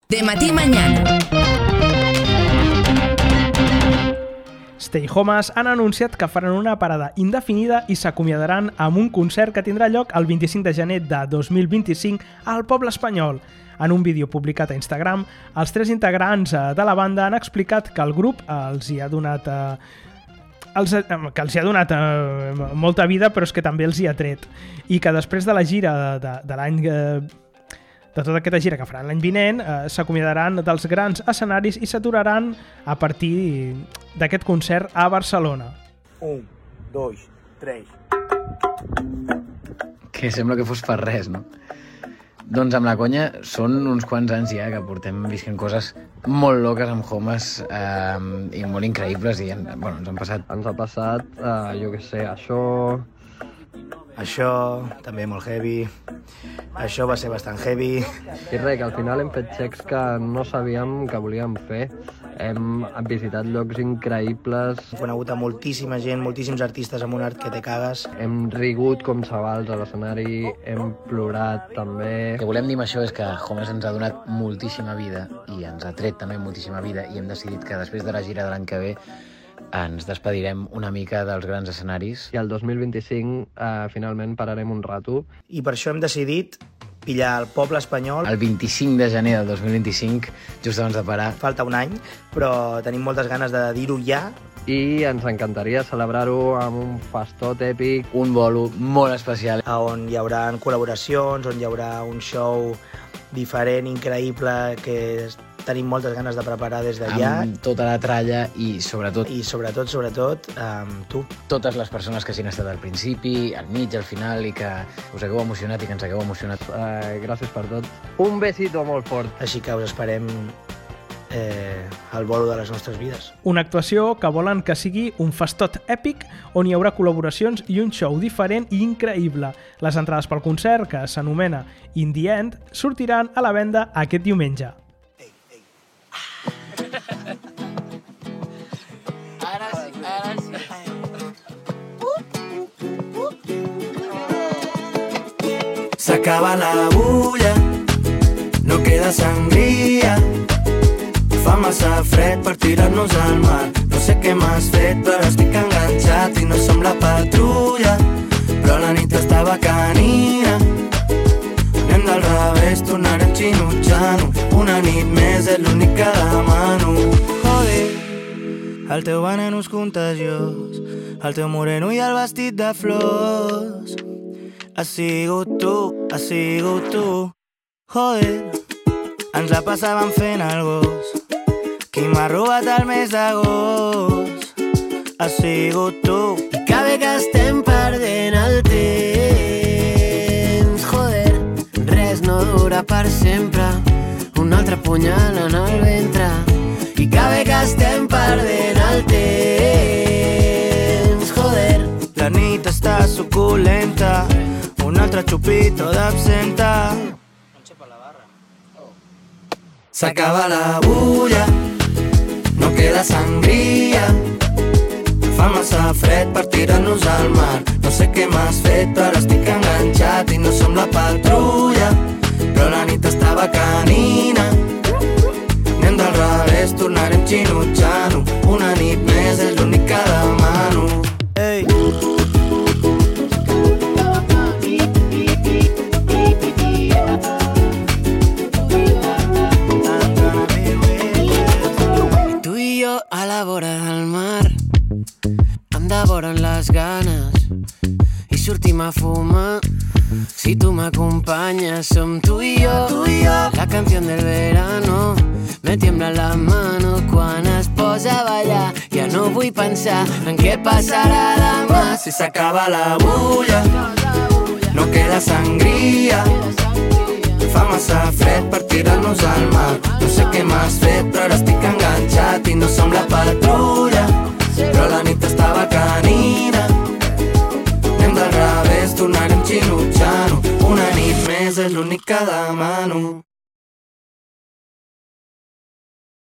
De matí mañana. Stay Homes han anunciat que faran una parada indefinida i s'acomiadaran amb un concert que tindrà lloc el 25 de gener de 2025 al Poble Espanyol. En un vídeo publicat a Instagram, els 3 integrants de la banda han explicat que el grup els hi ha donat molta vida, però és que també els hi ha tret. I que després de la gira de l'any... de tota aquesta gira que faran l'any vinent, s'acomiadaran dels grans escenaris i s'aturaran a partir d'aquest concert a Barcelona. 1, 2, 3... Que sembla que fos per res, no? Doncs amb la conya són uns quants anys ja que portem visquent coses molt loques amb Homes i molt increïbles i ens han passat. Ens ha passat, jo què sé, Això també molt heavy. Això va ser bastant heavy. I res, que al final hem fet xecs que no sabíem que volíem fer. Hem visitat llocs increïbles. Hem conegut a moltíssima gent, moltíssims artistes amb un art que te cagues. Hem rigut com xavals a l'escenari, hem plorat també. El que volem dir amb això és que Homes ens ha donat moltíssima vida i ens ha tret també moltíssima vida i hem decidit que després de la gira de l'any que ve ens despedirem una mica dels grans escenaris. I el 2025 finalment pararem un rato. I per això hem decidit pillar el Poble Espanyol. El 25 de gener del 2025, just abans de parar. Falta un any, però tenim moltes ganes de dir-ho ja. I ens encantaria celebrar-ho amb un festot èpic. Un bolo molt especial. On hi haurà col·laboracions, on hi haurà un show diferent, increïble, que tenim moltes ganes de preparar des d'allà. Amb tota la tralla i sobretot... I sobretot, amb tu. Totes les persones que s'hin estat al principi, al mig, al final, i que us hagueu emocionat i que ens hagueu emocionat. Gràcies per tot. Un besito molt fort. Així que us esperem al bolo de les nostres vides. Una actuació que volen que sigui un festot èpic on hi haurà col·laboracions i un show diferent i increïble. Les entrades pel concert, que s'anomena In the End, sortiran a la venda aquest diumenge. Ara sí. S'acaba la bulla, no queda sangria. Fa massa fred per tirar-nos al mar. No sé què m'has fet, però estic enganxat i no som la patrulla. Però la nit estava canina. Anem del revés, tornarem xinutxant-ho. Una nit més és l'únic que demano. Joder, el teu veneno és contagiós, el teu moreno i el vestit de flors. Has sigut tu. Joder, ens la passàvem fent el gos. Qui m'ha robat el mes d'agost has sigut tu. I que bé que estem perdent el temps. Joder, res no dura per sempre. Un altre punyal en el ventre. I que bé que estem perdent el temps. Joder, la nit està suculenta. Un altre xupito d'absenta. S'acaba la bulla, no queda sangria. Fa massa fred per tirar-nos al mar. No sé què m'has fet, però estic enganxat i no som la patrulla. Però la nit estava canina. Anem del revés, tornarem xinutxant-ho. Una nit més és l'únic que demano. Ei. a la vora del mar, em devoren les ganes i sortim a fumar. Si tu m'acompanyes, som tu i jo, la canción del verano. Me tiembla la mano quan es posa a ballar. Ja no vull pensar en què passarà demà. Si s'acaba la bulla, no queda sangria. Fa massa fred per tirar-nos al mar. No sé què m'has fet, però ara estic enganxat i no som la patrulla.